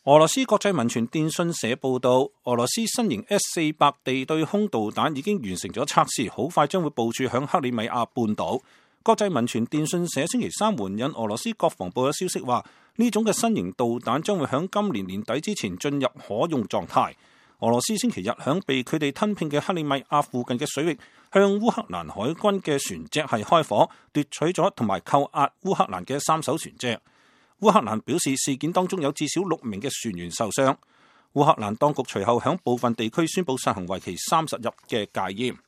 俄羅斯國際民傳電訊社報道，俄羅斯新型 S-400地對空導彈已經完成咗測試，好快將會部署響克里米亞半島。國際民傳電訊社星期三援引俄羅斯國防部嘅消息話，呢種嘅新型導彈將會響今年年底之前進入可用狀態。俄羅斯星期日響被佢哋吞併嘅克里米亞附近嘅水域，向烏克蘭海軍嘅船隻係開火，奪取咗同埋扣押烏克蘭嘅3艘船隻。烏克蘭表示事件當中有至少6名嘅船員受傷。烏克蘭當局隨後響部分地區宣布實行為期30日嘅戒嚴。